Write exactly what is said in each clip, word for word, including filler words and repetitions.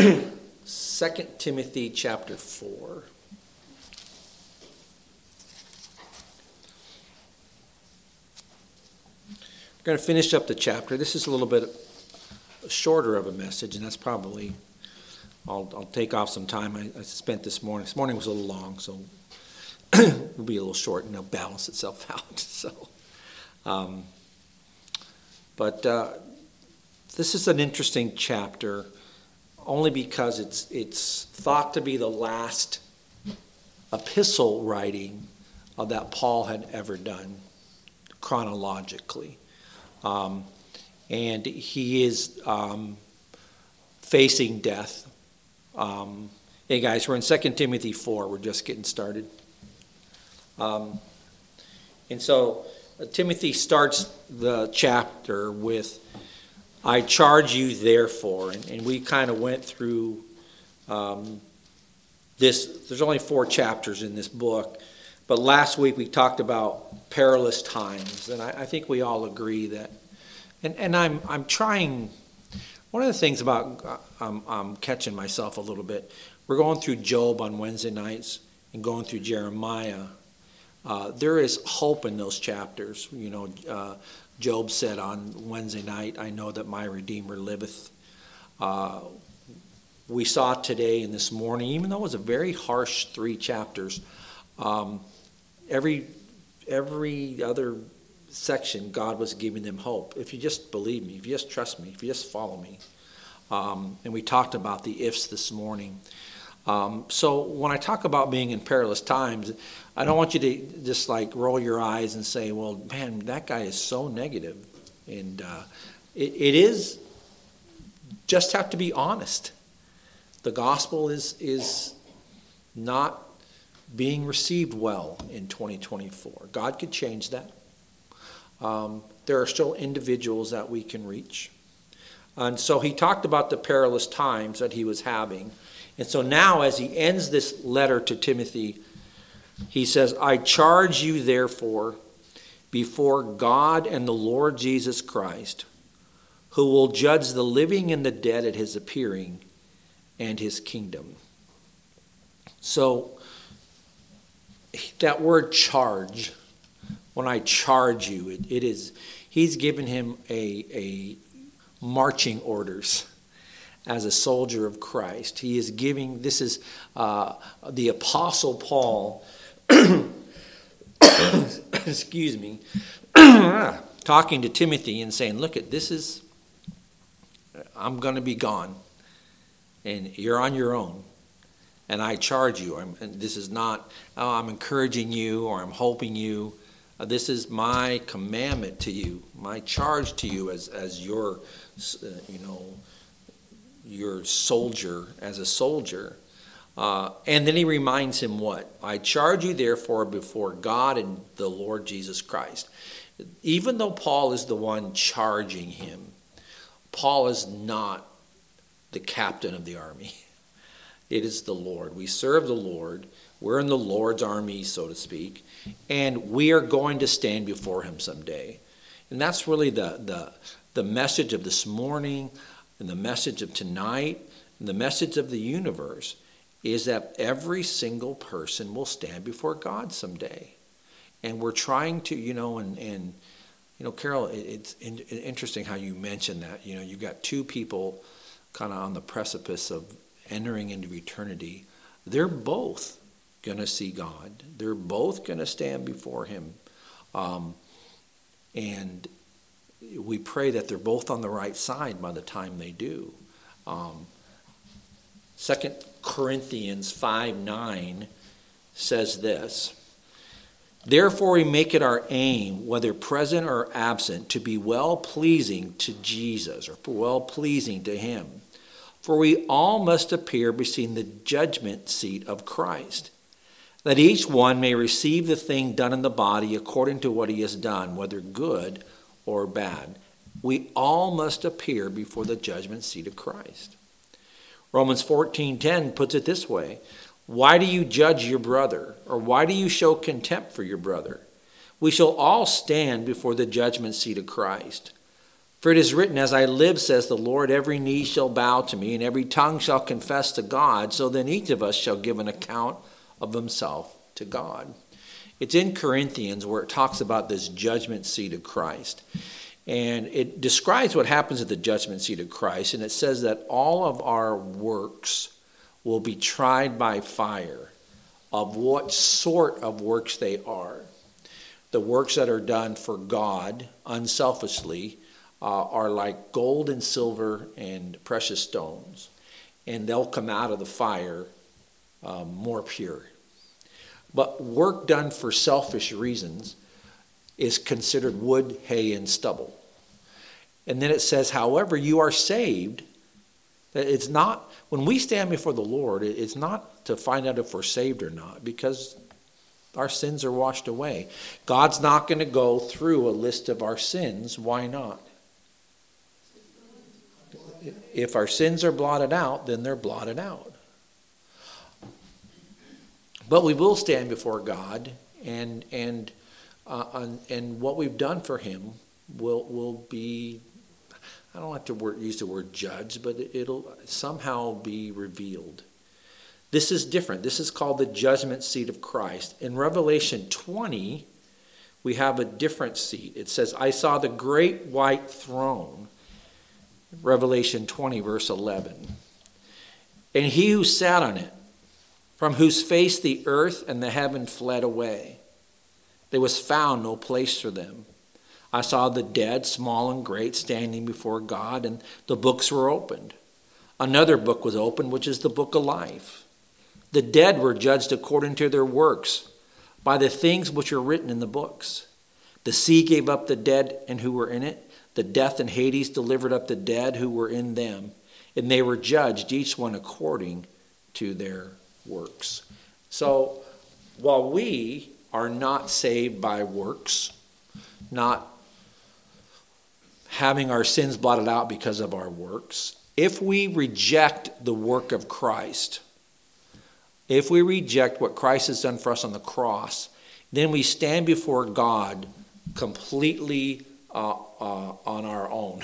Second Timothy chapter four. We're going to finish up the chapter. This is a little bit shorter of a message, and that's probably, I'll, I'll take off some time I, I spent this morning. This morning was a little long, so it'll be a little short, and it'll balance itself out. So, um, but uh, this is an interesting chapter, only because it's it's thought to be the last epistle writing uh, that Paul had ever done chronologically. Um, and he is um, facing death. Um, hey guys, we're in Second Timothy four. We're just getting started. Um, and so uh, Timothy starts the chapter with, I charge you therefore. And, and we kind of went through um, this. There's only four chapters in this book. But last week we talked about perilous times. And I, I think we all agree that, and, and I'm I'm trying, one of the things about, uh, I'm, I'm catching myself a little bit. We're going through Job on Wednesday nights and going through Jeremiah. Uh, there is hope in those chapters. You know, uh, Job said on Wednesday night, I know that my Redeemer liveth. Uh, we saw today and this morning, even though it was a very harsh three chapters, um, every every other section, God was giving them hope. If you just believe me, if you just trust me, if you just follow me. Um, and we talked about the ifs this morning. Um, so when I talk about being in perilous times, I don't want you to just like roll your eyes and say, well, man, that guy is so negative. And uh, it, it is, just have to be honest. The gospel is is not being received well in twenty twenty-four. God could change that. Um, there are still individuals that we can reach. And so he talked about the perilous times that he was having. And so now as he ends this letter to Timothy, he says, I charge you therefore before God and the Lord Jesus Christ, who will judge the living and the dead at his appearing and his kingdom. So that word charge, when I charge you, it, it is, he's given him a, a marching orders as a soldier of Christ. He is giving, this is uh, the Apostle Paul, excuse me, talking to Timothy and saying, look, at this is, I'm going to be gone, and you're on your own. And I charge you. I'm, and this is not, oh, I'm encouraging you or I'm hoping you. Uh, this is my commandment to you, my charge to you as as your, uh, you know, your soldier, as a soldier. Uh, and then he reminds him what? I charge you therefore before God and the Lord Jesus Christ. Even though Paul is the one charging him, Paul is not the captain of the army. It is the Lord. We serve the Lord. We're in the Lord's army, so to speak. And we are going to stand before him someday. And that's really the, the, the message of this morning and the message of tonight and the message of the universe is that every single person will stand before God someday. And we're trying to, you know, and, and you know, Carol, it, it's in, interesting how you mentioned that. You know, you got two people kind of on the precipice of entering into eternity. They're both going to see God. They're both going to stand before him. Um, and we pray that they're both on the right side by the time they do. Um, Second Corinthians five nine says this, therefore we make it our aim, whether present or absent, to be well-pleasing to Jesus, or well-pleasing to him. For we all must appear before the judgment seat of Christ, that each one may receive the thing done in the body according to what he has done, whether good or bad. We all must appear before the judgment seat of Christ. Romans fourteen ten puts it this way, why do you judge your brother, or why do you show contempt for your brother? We shall all stand before the judgment seat of Christ. For it is written, as I live, says the Lord, every knee shall bow to me, and every tongue shall confess to God. So then each of us shall give an account of himself to God. It's in Corinthians where it talks about this judgment seat of Christ. And it describes what happens at the judgment seat of Christ. And it says that all of our works will be tried by fire, of what sort of works they are. The works that are done for God unselfishly uh, are like gold and silver and precious stones. And they'll come out of the fire um, more pure. But work done for selfish reasons is considered wood, hay, and stubble. And then it says, however, you are saved. It's not, when we stand before the Lord, it's not to find out if we're saved or not, because our sins are washed away. God's not going to go through a list of our sins. Why not? If our sins are blotted out, then they're blotted out. But we will stand before God, and and uh, and what we've done for him will will be, I don't like to word, use the word judge, but it'll somehow be revealed. This is different. This is called the judgment seat of Christ. In Revelation twenty, we have a different seat. It says, I saw the great white throne. Revelation twenty, verse eleven. And he who sat on it, from whose face the earth and the heaven fled away. There was found no place for them. I saw the dead, small and great, standing before God, and the books were opened. Another book was opened, which is the book of life. The dead were judged according to their works, by the things which are written in the books. The sea gave up the dead and who were in it. The death and Hades delivered up the dead who were in them. And they were judged, each one according to their works. So while we are not saved by works, not having our sins blotted out because of our works, if we reject the work of Christ, if we reject what Christ has done for us on the cross, then we stand before God completely uh, uh, on our own.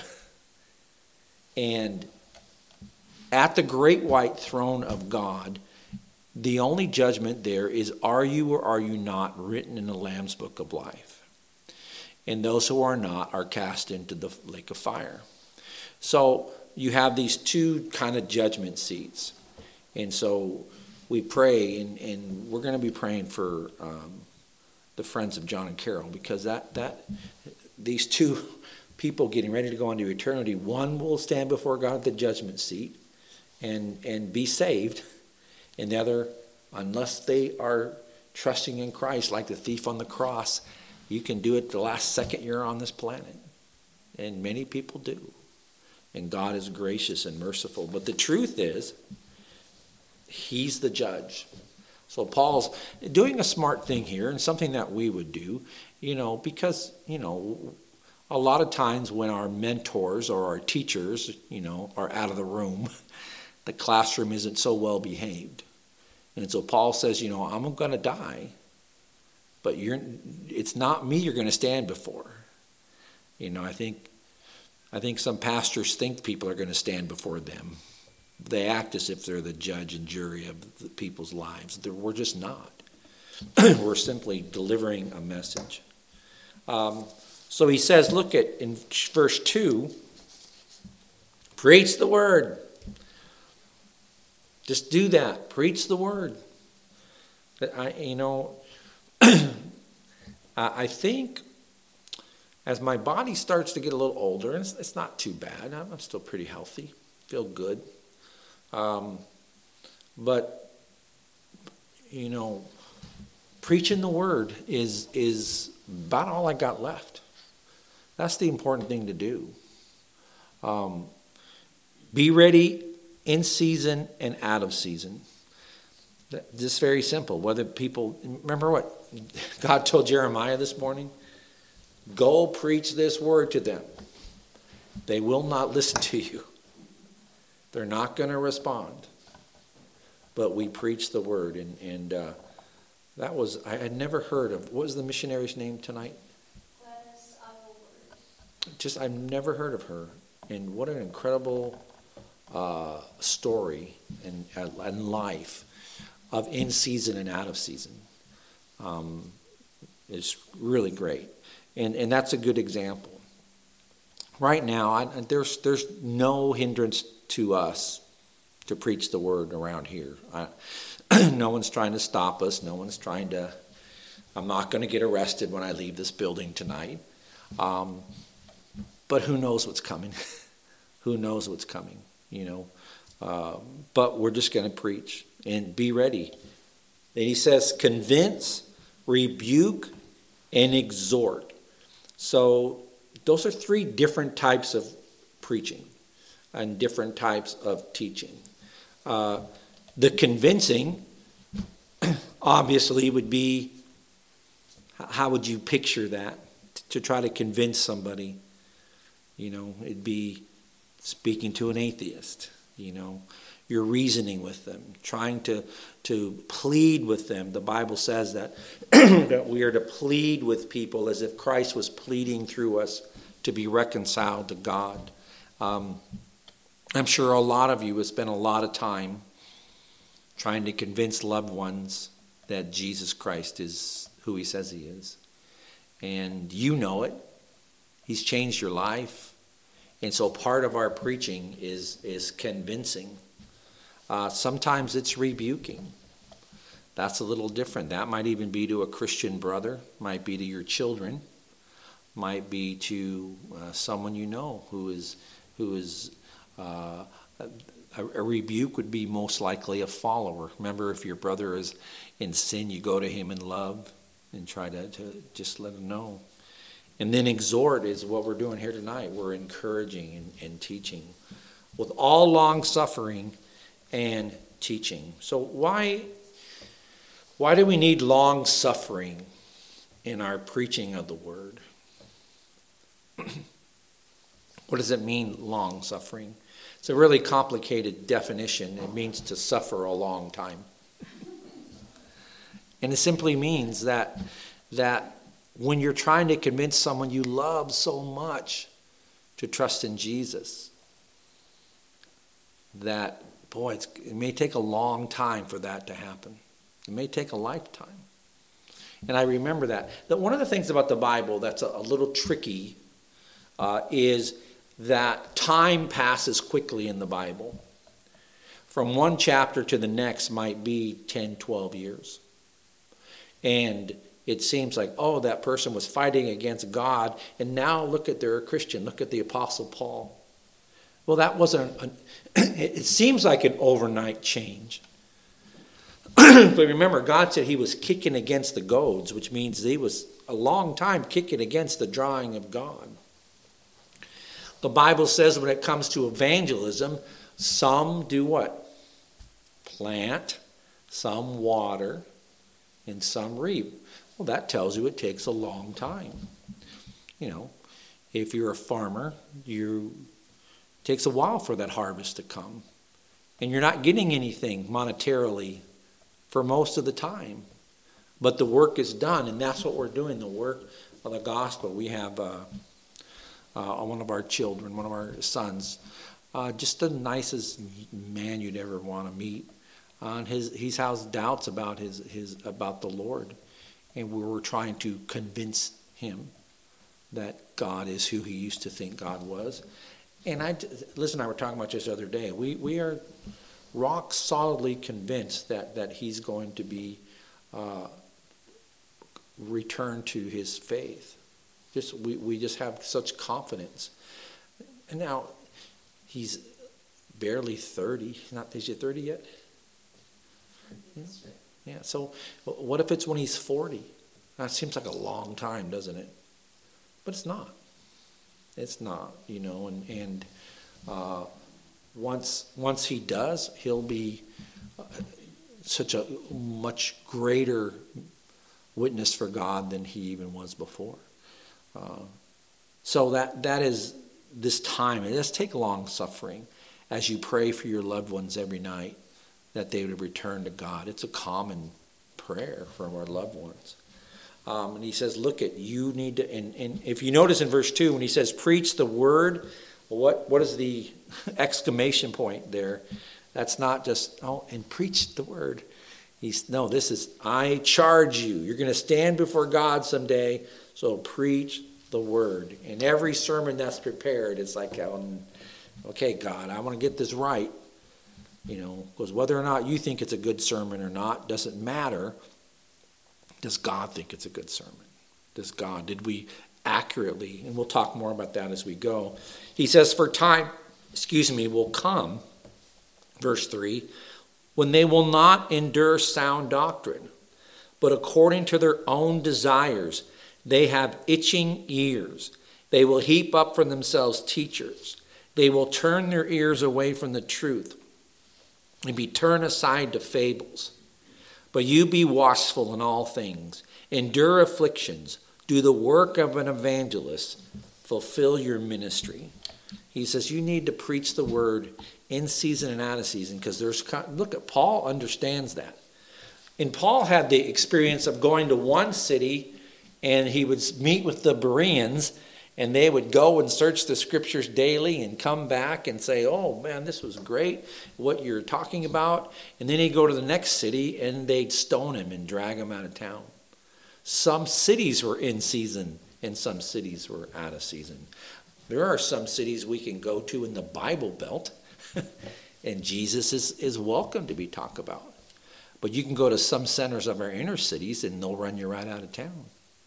And at the great white throne of God, the only judgment there is, are you or are you not written in the Lamb's book of life? And those who are not are cast into the lake of fire. So you have these two kind of judgment seats. And so we pray, and, and we're going to be praying for um, the friends of John and Carol, because that that these two people getting ready to go into eternity, one will stand before God at the judgment seat and, and be saved, and the other, unless they are trusting in Christ like the thief on the cross, you can do it the last second you're on this planet. And many people do. And God is gracious and merciful. But the truth is, he's the judge. So Paul's doing a smart thing here, and something that we would do, you know, because, you know, a lot of times when our mentors or our teachers, you know, are out of the room, the classroom isn't so well behaved. And so Paul says, you know, I'm going to die, but you're, it's not me you're going to stand before. You know, I think, I think some pastors think people are going to stand before them. They act as if they're the judge and jury of the people's lives. We're just not. We're simply delivering a message. Um, so he says, look at in verse two, preach the word. Just do that. Preach the word. I, you know, I think as my body starts to get a little older, and it's, it's not too bad. I'm, I'm still pretty healthy. Feel good. Um, but, you know, preaching the word is is about all I got left. That's the important thing to do. Um, be ready in season and out of season. Just very simple. Whether people, remember what God told Jeremiah this morning? Go preach this word to them. They will not listen to you. They're not going to respond. But we preach the word. And, and uh, that was, I had never heard of, what was the missionary's name tonight? just, I've never heard of her. And what an incredible uh, story and, and life of in season and out of season. Um, it's really great. And, and that's a good example. Right now, I, there's there's no hindrance to us to preach the word around here. I, no one's trying to stop us. No one's trying to, I'm not going to get arrested when I leave this building tonight. Um, but who knows what's coming? Who knows what's coming, you know? Uh, but we're just going to preach and be ready. And he says, convince, rebuke, and exhort. So those are three different types of preaching and different types of teaching. Uh, the convincing, obviously, would be, how would you picture that? To try to convince somebody, you know, it'd be speaking to an atheist, you know, you're reasoning with them, trying to to plead with them. The Bible says that, that we are to plead with people as if Christ was pleading through us to be reconciled to God. Um, I'm sure a lot of you have spent a lot of time trying to convince loved ones that Jesus Christ is who he says he is. And you know it. He's changed your life. And so part of our preaching is, is convincing. Uh, sometimes it's rebuking. That's a little different. That might even be to a Christian brother, might be to your children, might be to uh, someone you know who is who is uh, a, a rebuke would be most likely a follower. Remember, if your brother is in sin, you go to him in love and try to, to just let him know. And then exhort is what we're doing here tonight. We're encouraging and, and teaching with all long suffering and teaching. So why why do we need long suffering in our preaching of the word? What does it mean, long suffering? It's a really complicated definition. It means to suffer a long time. And it simply means that that when you're trying to convince someone you love so much to trust in Jesus, that, boy, it's, it may take a long time for that to happen. It may take a lifetime. And I remember that. That one of the things about the Bible that's a, a little tricky uh, is that time passes quickly in the Bible. From one chapter to the next might be ten, twelve years. And it seems like, oh, that person was fighting against God, and now look at, they're a Christian. Look at the Apostle Paul. Well, that wasn't, an, it seems like an overnight change. But remember, God said he was kicking against the goads, which means he was a long time kicking against the drawing of God. The Bible says when it comes to evangelism, some do what? Plant, some water, and some reap. Well, that tells you it takes a long time. You know, if you're a farmer, you it takes a while for that harvest to come. And you're not getting anything monetarily for most of the time. But the work is done, and that's what we're doing, the work of the gospel. We have uh, uh, one of our children, one of our sons, uh, just the nicest man you'd ever want to meet. Uh, and his, he's has doubts about his, his about the Lord. And we were trying to convince him that God is who he used to think God was. And I, Liz and I were talking about this the other day. We we are rock solidly convinced that, that he's going to be uh, returned to his faith. Just we, we just have such confidence. And now he's barely thirty. Not is he thirty yet? Yeah. Yeah, so what if it's when he's forty? That seems like a long time, doesn't it? But it's not. It's not, you know, and, and uh, once once he does, he'll be uh, such a much greater witness for God than he even was before. Uh, so that that is this time. It does take long suffering as you pray for your loved ones every night, that they would return to God. It's a common prayer from our loved ones. Um, and he says, look at, you need to, and, and if you notice in verse two, when he says, preach the word, what what is the exclamation point there? That's not just, oh, and preach the word. He's, no, this is, I charge you. You're going to stand before God someday, so preach the word. And every sermon that's prepared, it's like, um, okay, God, I want to get this right. You know, because whether or not you think it's a good sermon or not doesn't matter. Does God think it's a good sermon? Does God, did we accurately, and we'll talk more about that as we go. He says, for time, excuse me, will come, verse three, when they will not endure sound doctrine, but according to their own desires, they have itching ears. They will heap up for themselves teachers. They will turn their ears away from the truth and be turned aside to fables. But you be watchful in all things, endure afflictions, do the work of an evangelist, fulfill your ministry. He says you need to preach the word in season and out of season, because there's, look at Paul understands that. And Paul had the experience of going to one city and he would meet with the Bereans, and they would go and search the scriptures daily and come back and say, oh man, this was great, what you're talking about. And then he'd go to the next city and they'd stone him and drag him out of town. Some cities were in season and some cities were out of season. There are some cities we can go to in the Bible Belt and Jesus is, is welcome to be talked about. But you can go to some centers of our inner cities and they'll run you right out of town.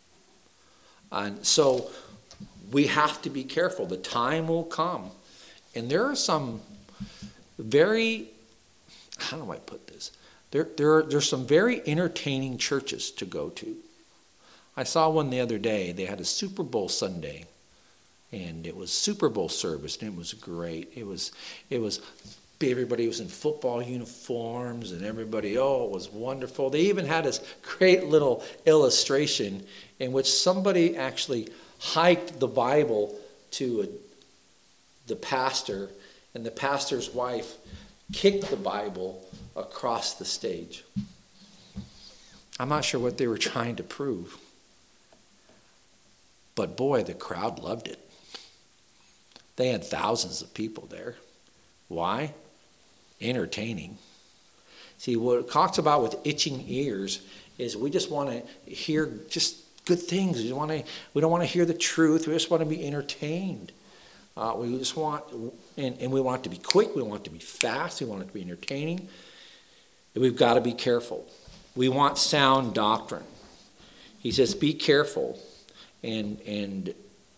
And so we have to be careful. The time will come. And there are some very, how do I put this? There, there are there's some very entertaining churches to go to. I saw one the other day. They had a Super Bowl Sunday. And it was Super Bowl service. And it was great. It was, it was, everybody was in football uniforms. And everybody, oh, it was wonderful. They even had this great little illustration in which somebody actually hiked the Bible to a, the pastor, and the pastor's wife kicked the Bible across the stage. I'm not sure what they were trying to prove. But boy, the crowd loved it. They had thousands of people there. Why? Entertaining. See, what it talks about with itching ears is we just want to hear just good things. We, want to, we don't want to hear the truth. We just want to be entertained. Uh, we just want, and, and we want it to be quick. We want it to be fast. We want it to be entertaining. And we've got to be careful. We want sound doctrine. He says, be careful. And, and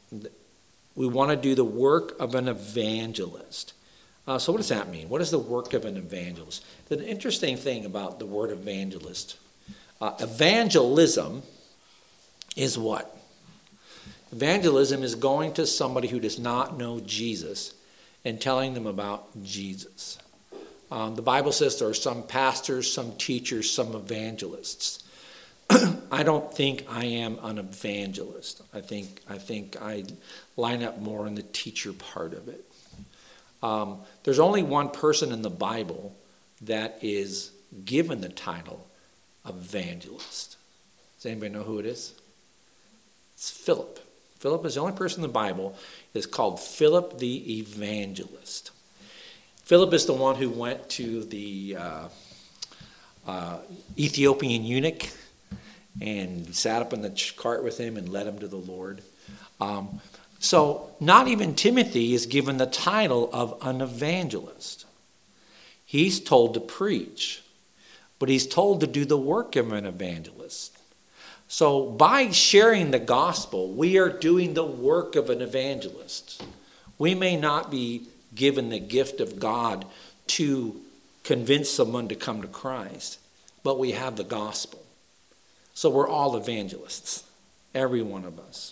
we want to do the work of an evangelist. Uh, so what does that mean? What is the work of an evangelist? The interesting thing about the word evangelist, uh, evangelism is what? Evangelism is going to somebody who does not know Jesus and telling them about Jesus. Um, the Bible says there are some pastors, some teachers, some evangelists. I don't think I am an evangelist. I think I think I line up more in the teacher part of it. Um, there's only one person in the Bible that is given the title evangelist. Does anybody know who it is? It's Philip. Philip is the only person in the Bible is called Philip the Evangelist. Philip is the one who went to the uh, uh, Ethiopian eunuch and sat up in the cart with him and led him to the Lord. Um, so not even Timothy is given the title of an evangelist. He's told to preach, but he's told to do the work of an evangelist. So by sharing the gospel, we are doing the work of an evangelist. We may not be given the gift of God to convince someone to come to Christ, but we have the gospel. So we're all evangelists, every one of us.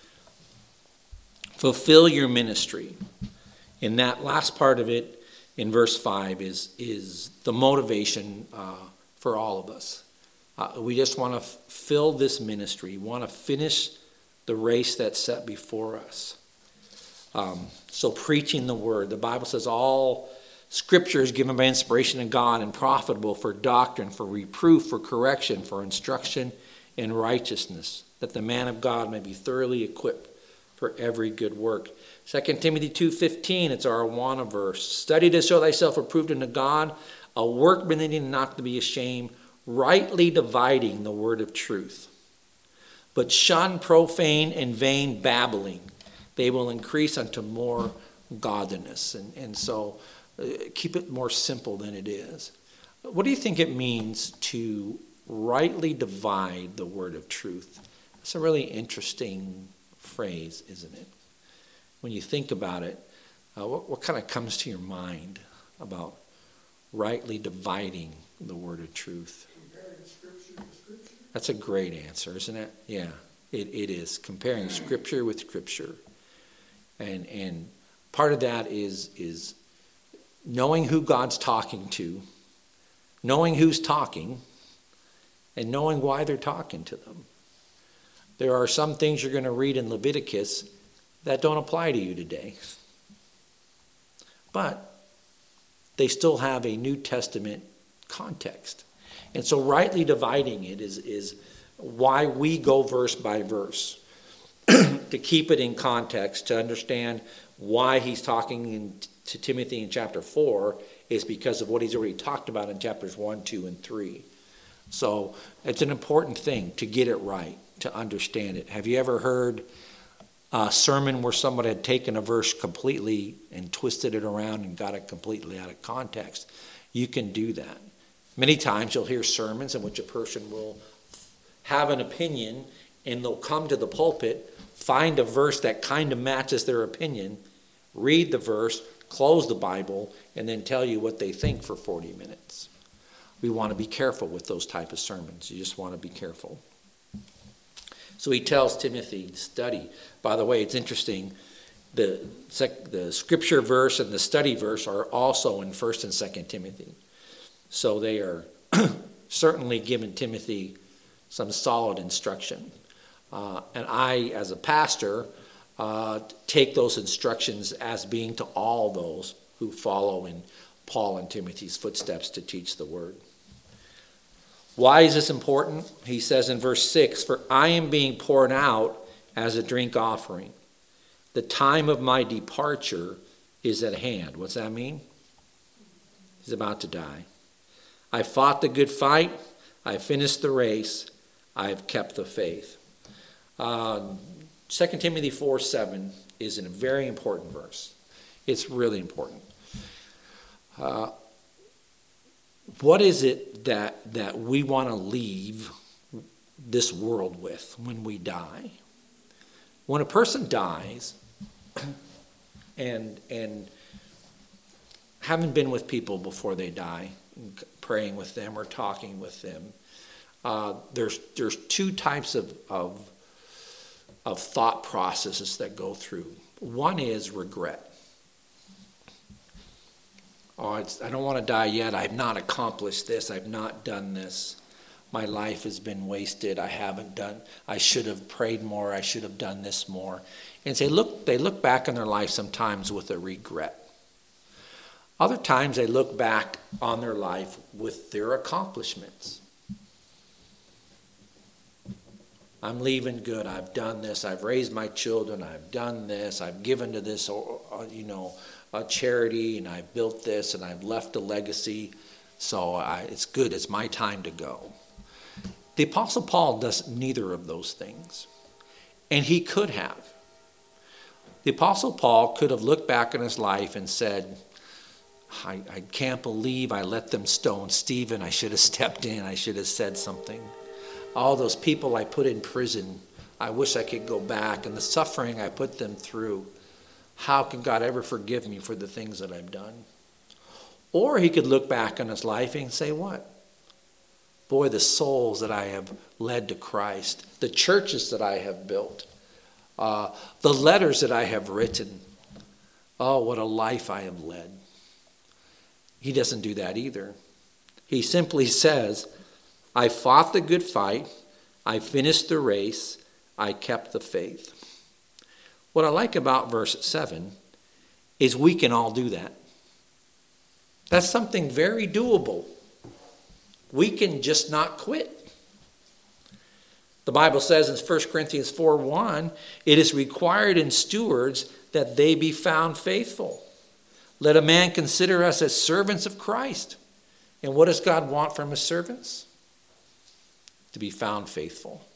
Fulfill your ministry. And that last part of it in verse five is, is the motivation uh, for all of us. Uh, we just want to f- fill this ministry. We want to finish the race that's set before us. Um, so preaching the word. The Bible says all Scripture is given by inspiration of God and profitable for doctrine, for reproof, for correction, for instruction in righteousness, that the man of God may be thoroughly equipped for every good work. Second Timothy two fifteen, it's our Awana verse. Study to show thyself approved unto God, a workman needing not to be ashamed, rightly dividing the word of truth. But shun profane and vain babbling. They will increase unto more godliness. And, and so uh, keep it more simple than it is. What do you think it means to rightly divide the word of truth? It's a really interesting phrase, isn't it? When you think about it, uh, what, what kind of comes to your mind about rightly dividing the word of truth? Comparing scripture to scripture. That's a great answer, isn't it? Yeah, it, it is. Comparing scripture with scripture. And and part of that is is knowing who God's talking to, knowing who's talking, and knowing why they're talking to them. There are some things you're going to read in Leviticus that don't apply to you today. But they still have a New Testament context. And so rightly dividing it is, is why we go verse by verse. To keep it in context, to understand why he's talking in, to Timothy in chapter four is because of what he's already talked about in chapters one, two, and three. So it's an important thing to get it right, to understand it. Have you ever heard a sermon where somebody had taken a verse completely and twisted it around and got it completely out of context? You can do that. Many times you'll hear sermons in which a person will have an opinion and they'll come to the pulpit, find a verse that kind of matches their opinion, read the verse, close the Bible, and then tell you what they think for forty minutes. We want to be careful with those type of sermons. You just want to be careful. So he tells Timothy, study. By the way, it's interesting. The, sec, the scripture verse and the study verse are also in First and Second Timothy. So they are certainly giving Timothy some solid instruction. Uh, and I, as a pastor, uh, take those instructions as being to all those who follow in Paul and Timothy's footsteps to teach the word. Why is this important? He says in verse six, for I am being poured out as a drink offering. The time of my departure is at hand. What's that mean? He's about to die. I fought the good fight. I finished the race. I have kept the faith. Uh, Second Timothy four seven is a very important verse. It's really important. Uh, what is it that, that we want to leave this world with when we die? When a person dies and and having been with people before they die, praying with them or talking with them, uh, there's there's two types of, of of thought processes that go through. One is regret. Oh, it's, I don't want to die yet. I've not accomplished this. I've not done this. My life has been wasted. I haven't done, I should have prayed more. I should have done this more. And they look, they look back on their life sometimes with a regret. Other times they look back on their life with their accomplishments. I'm leaving good. I've done this. I've raised my children. I've done this. I've given to this, or, or, you know, a charity, and I've built this, and I've left a legacy. So I, it's good. It's my time to go. The Apostle Paul does neither of those things, and he could have. The Apostle Paul could have looked back on his life and said, I, I can't believe I let them stone Stephen. I should have stepped in. I should have said something. All those people I put in prison, I wish I could go back. And the suffering I put them through, how can God ever forgive me for the things that I've done? Or he could look back on his life and say, what? Boy, the souls that I have led to Christ, the churches that I have built, uh, the letters that I have written. Oh, what a life I have led. He doesn't do that either. He simply says, I fought the good fight. I finished the race. I kept the faith. What I like about verse seven is we can all do that. That's something very doable. We can just not quit. The Bible says in First Corinthians four one, it is required in stewards that they be found faithful. Let a man consider us as servants of Christ. And what does God want from his servants? To be found faithful.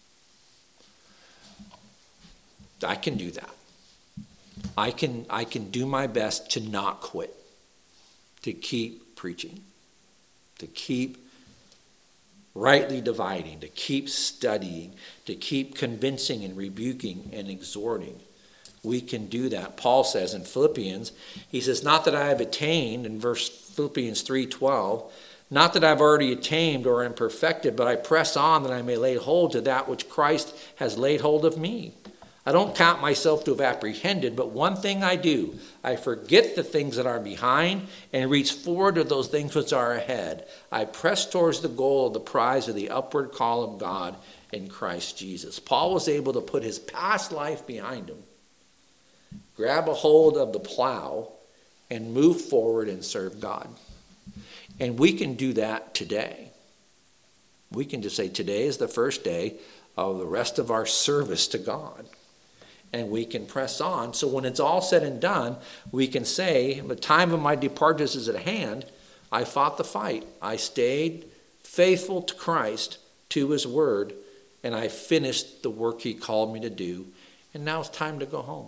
I can do that. I can, I can do my best to not quit, to keep preaching, to keep rightly dividing, to keep studying, to keep convincing and rebuking and exhorting. We can do that. Paul says in Philippians, he says, not that I have attained, in verse Philippians three twelve, not that I've already attained or am perfected, but I press on that I may lay hold to that which Christ has laid hold of me. I don't count myself to have apprehended, but one thing I do, I forget the things that are behind and reach forward to those things which are ahead. I press towards the goal of the prize of the upward call of God in Christ Jesus. Paul was able to put his past life behind him, grab a hold of the plow, and move forward and serve God. And we can do that today. We can just say today is the first day of the rest of our service to God. And we can press on. So when it's all said and done, we can say, the time of my departure is at hand. I fought the fight. I stayed faithful to Christ, to his word, and I finished the work he called me to do. And now it's time to go home.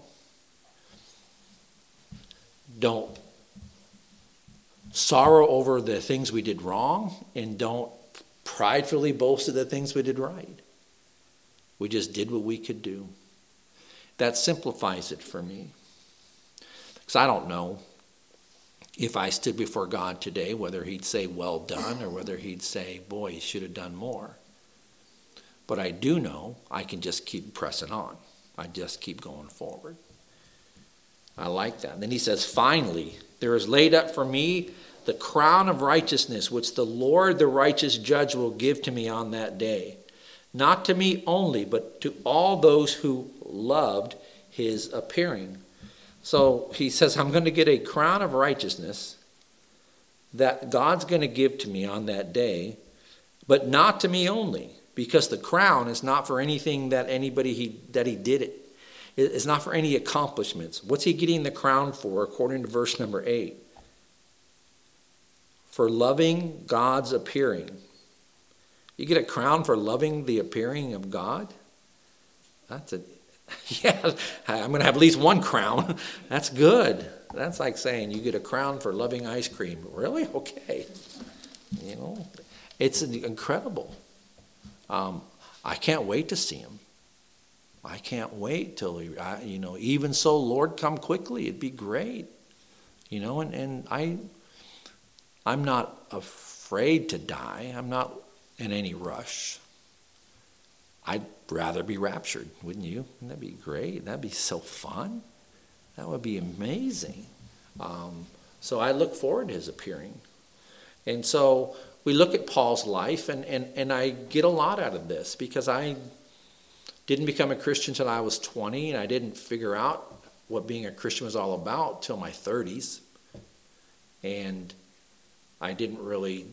Don't sorrow over the things we did wrong, and don't pridefully boast of the things we did right. We just did what we could do. That simplifies it for me. Because I don't know if I stood before God today, whether he'd say, well done, or whether he'd say, boy, you should have done more. But I do know I can just keep pressing on. I just keep going forward. I like that. And then he says, finally, there is laid up for me the crown of righteousness, which the Lord, the righteous judge, will give to me on that day. Not to me only, but to all those who loved his appearing. So he says, I'm going to get a crown of righteousness that God's going to give to me on that day, but not to me only, because the crown is not for anything that anybody he that he did it. It's not for any accomplishments. What's he getting the crown for, according to verse number eight? For loving God's appearing. You get a crown for loving the appearing of God? That's a, yeah, I'm going to have at least one crown. That's good. That's like saying you get a crown for loving ice cream. Really? Okay. You know, it's incredible. Um, I can't wait to see him. I can't wait till, he, I, you know, even so, Lord, come quickly. It'd be great. You know, and, and I, I'm not afraid to die. I'm not in any rush. I'd rather be raptured, wouldn't you? Wouldn't that be great? That'd be so fun. That would be amazing. Um, so I look forward to his appearing. And so we look at Paul's life, and, and, and I get a lot out of this, because I didn't become a Christian until I was twenty, and I didn't figure out what being a Christian was all about till my thirties. And I didn't really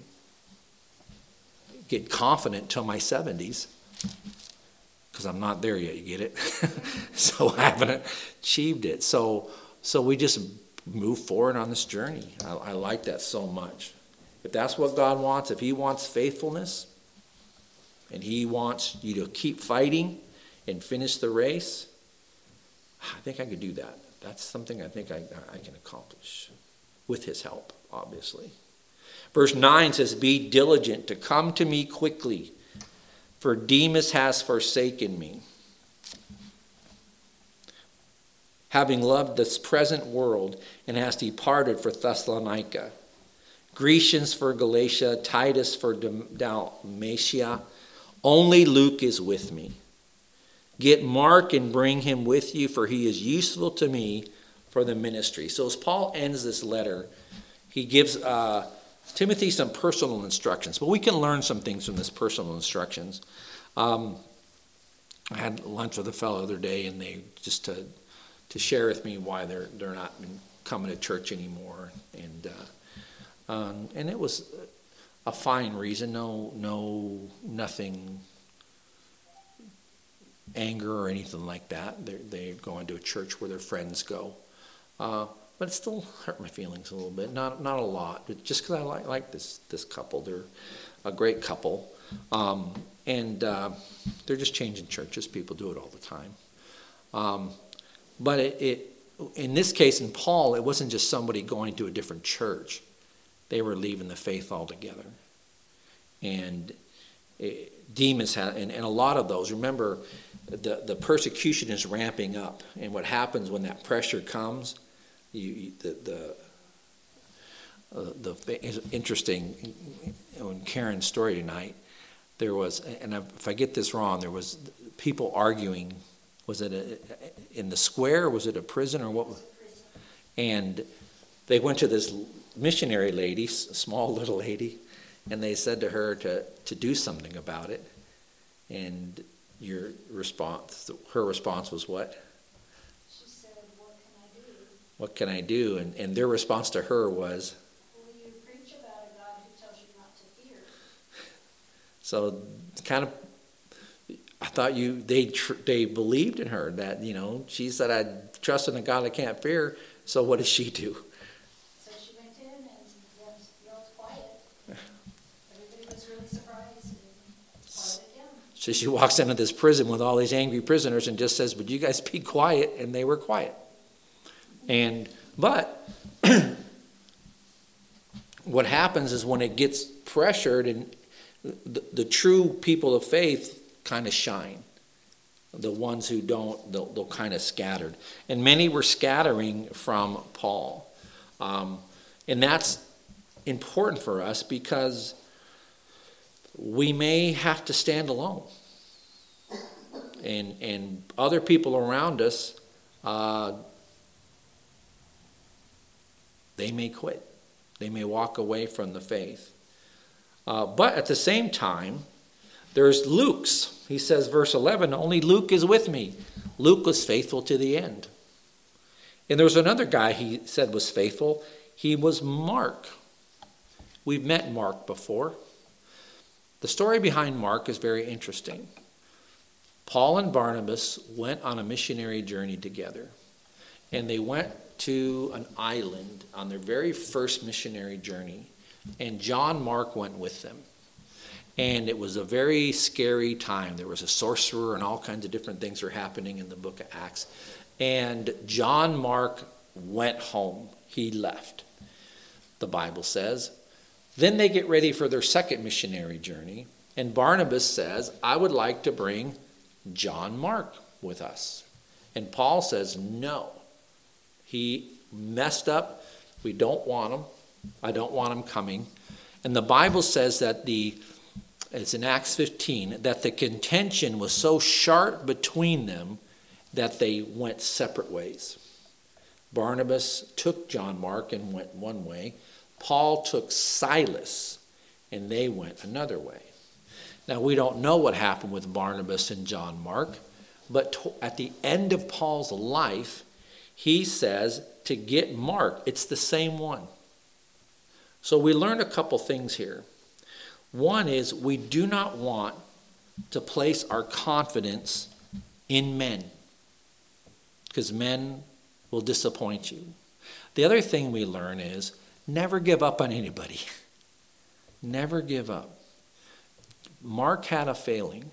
get confident till my seventies, because I'm not there yet, you get it? So I haven't achieved it. So so we just move forward on this journey. I, I like that so much. If that's what God wants, if he wants faithfulness, and he wants you to keep fighting and finish the race, I think I could do that. That's something I think I, I can accomplish with his help, obviously. Verse nine says, be diligent to come to me quickly, for Demas has forsaken me, having loved this present world, and has departed for Thessalonica. Grecians for Galatia, Titus for Dalmatia. Only Luke is with me. Get Mark and bring him with you, for he is useful to me for the ministry. So as Paul ends this letter, he gives uh, Timothy some personal instructions. But we can learn some things from this personal instructions. Um, I had lunch with a fellow the other day, and they just to to share with me why they're they're not coming to church anymore, and uh, um, and it was a fine reason. No, no, nothing anger or anything like that. They're, they're going to a church where their friends go. Uh, but it still hurt my feelings a little bit. Not not a lot, but just because I like, like this this couple. They're a great couple. Um, and uh, they're just changing churches. People do it all the time. Um, but it, it, in this case, in Paul, it wasn't just somebody going to a different church. They were leaving the faith altogether. And it, Demas had, and, and a lot of those, remember, the, the persecution is ramping up. And what happens when that pressure comes, you, you the, the Uh, the it's interesting, in Karen's story tonight, there was, and if I get this wrong, there was people arguing. Was it a, in the square? Was it a prison or what? And they went to this missionary lady, small little lady, and they said to her to to do something about it. And your response, her response was what? She said, "What can I do?" What can I do? And and their response to her was, so kind of, I thought you they tr- they believed in her that, you know, she said, I trust in a God I can't fear. So what does she do? So she went in and was real quiet. Everybody was really surprised and quiet again. So she walks into this prison with all these angry prisoners and just says, would you guys be quiet? And they were quiet. And but what happens is when it gets pressured and The, the true people of faith kind of shine. The ones who don't, they'll, they'll kind of scattered. And many were scattering from Paul. Um, and that's important for us because we may have to stand alone. And, and other people around us, uh, they may quit. They may walk away from the faith. Uh, but at the same time, there's Luke's. He says, verse eleven, only Luke is with me. Luke was faithful to the end. And there was another guy he said was faithful. He was Mark. We've met Mark before. The story behind Mark is very interesting. Paul and Barnabas went on a missionary journey together. And they went to an island on their very first missionary journey. And John Mark went with them. And it was a very scary time. There was a sorcerer and all kinds of different things were happening in the book of Acts. And John Mark went home. He left, the Bible says. Then they get ready for their second missionary journey. And Barnabas says, I would like to bring John Mark with us. And Paul says, no. He messed up. We don't want him. I don't want him coming. And the Bible says that the, it's in Acts fifteen, that the contention was so sharp between them that they went separate ways. Barnabas took John Mark and went one way. Paul took Silas and they went another way. Now we don't know what happened with Barnabas and John Mark, but to, at the end of Paul's life, he says to get Mark, it's the same one. So we learned a couple things here. One is we do not want to place our confidence in men because men will disappoint you. The other thing we learn is never give up on anybody. Never give up. Mark had a failing.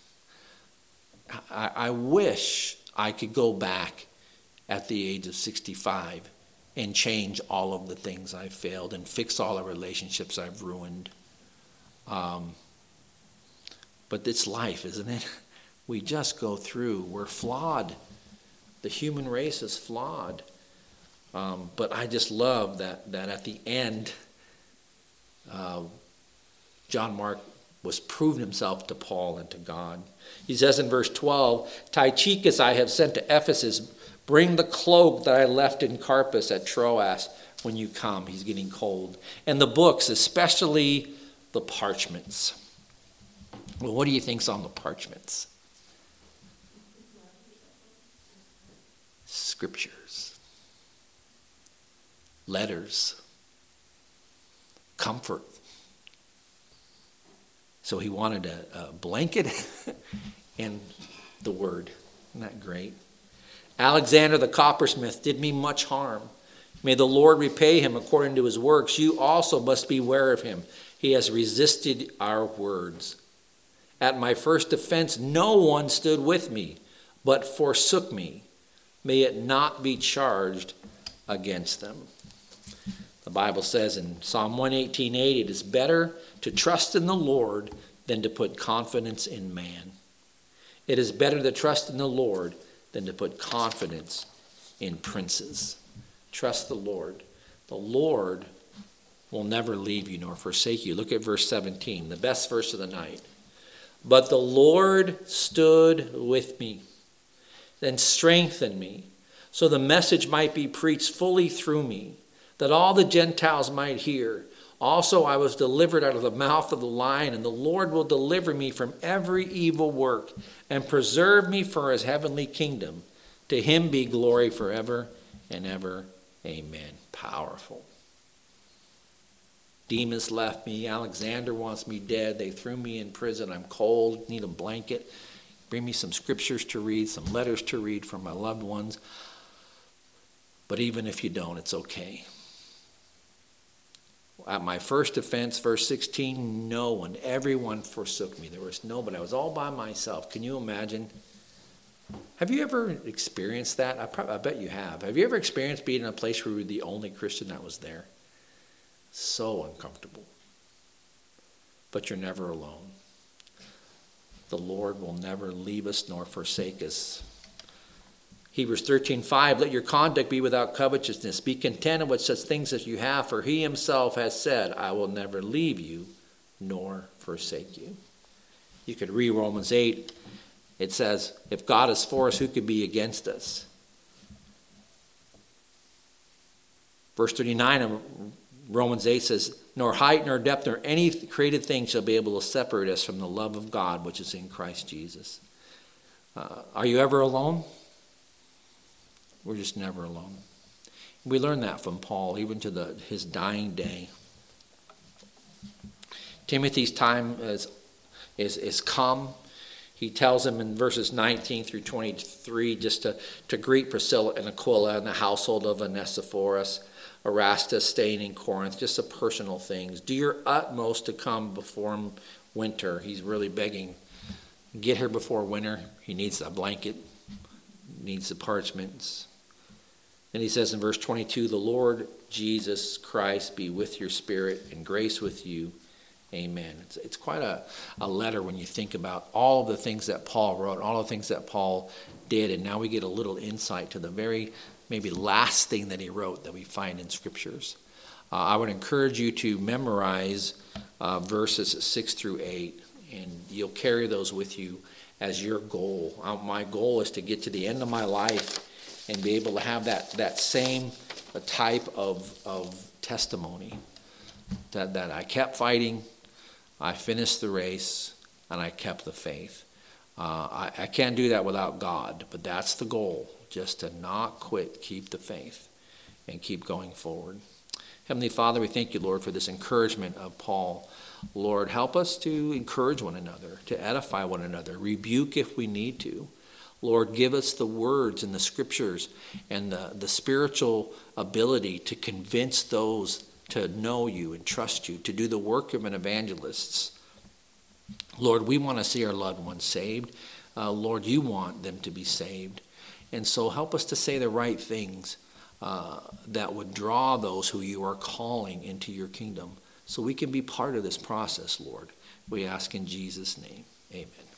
I, I wish I could go back at the age of sixty-five and change all of the things I've failed and fix all the relationships I've ruined. Um, but it's life, isn't it? We just go through. We're flawed. The human race is flawed. Um, but I just love that, that at the end, uh, John Mark was proving himself to Paul and to God. He says in verse twelve, Tychicus I have sent to Ephesus. Bring the cloak that I left in Carpus at Troas when you come. He's getting cold. And the books, especially the parchments. Well, what do you think's on the parchments? Scriptures. Letters. Comfort. So he wanted a, a blanket and the word. Isn't that great? Alexander the coppersmith did me much harm. May the Lord repay him according to his works. You also must beware of him. He has resisted our words. At my first defense, no one stood with me, but forsook me. May it not be charged against them. The Bible says in Psalm one eighteen eight, it is better to trust in the Lord than to put confidence in man. It is better to trust in the Lord than to put confidence in princes. Trust the Lord. The Lord will never leave you nor forsake you. Look at verse seventeen, the best verse of the night. But the Lord stood with me and strengthened me, so the message might be preached fully through me, that all the Gentiles might hear. Also I was delivered out of the mouth of the lion, and the Lord will deliver me from every evil work and preserve me for his heavenly kingdom. To him be glory forever and ever. Amen. Powerful. Demas left me. Alexander wants me dead. They threw me in prison. I'm cold. Need a blanket. Bring me some scriptures to read, some letters to read from my loved ones. But even if you don't, it's okay. At my first offense, verse sixteen, no one, everyone forsook me. There was nobody. I was all by myself. Can you imagine? Have you ever experienced that? I, probably, I bet you have. Have you ever experienced being in a place where you were the only Christian that was there? So uncomfortable. But you're never alone. The Lord will never leave us nor forsake us. Hebrews thirteen five, let your conduct be without covetousness. Be contented with such things as you have, for he himself has said, I will never leave you nor forsake you. You could read Romans eight. It says, if God is for us, who could be against us? Verse thirty-nine of Romans eight says, nor height nor depth nor any created thing shall be able to separate us from the love of God which is in Christ Jesus. Uh, are you ever alone? We're just never alone. We learn that from Paul, even to the, his dying day. Timothy's time is, is, is come. He tells him in verses nineteen through twenty-three just to, to greet Priscilla and Aquila and the household of Onesiphorus, Erastus staying in Corinth, just the personal things. Do your utmost to come before winter. He's really begging. Get here before winter. He needs a blanket, needs the parchments. And he says in verse twenty-two, the Lord Jesus Christ be with your spirit and grace with you. Amen. It's, it's quite a, a letter when you think about all of the things that Paul wrote, all the things that Paul did, and now we get a little insight to the very maybe last thing that he wrote that we find in scriptures. Uh, I would encourage you to memorize uh, verses six through eight, and you'll carry those with you as your goal. Uh, my goal is to get to the end of my life and be able to have that, that same type of, of testimony, that, that I kept fighting, I finished the race, and I kept the faith. Uh, I, I can't do that without God, but that's the goal, just to not quit, keep the faith, and keep going forward. Heavenly Father, we thank you, Lord, for this encouragement of Paul. Lord, help us to encourage one another, to edify one another, rebuke if we need to. Lord, give us the words and the scriptures and the, the spiritual ability to convince those to know you and trust you, to do the work of an evangelist. Lord, we want to see our loved ones saved. Uh, Lord, you want them to be saved. And so help us to say the right things uh, that would draw those who you are calling into your kingdom so we can be part of this process, Lord. We ask in Jesus' name. Amen.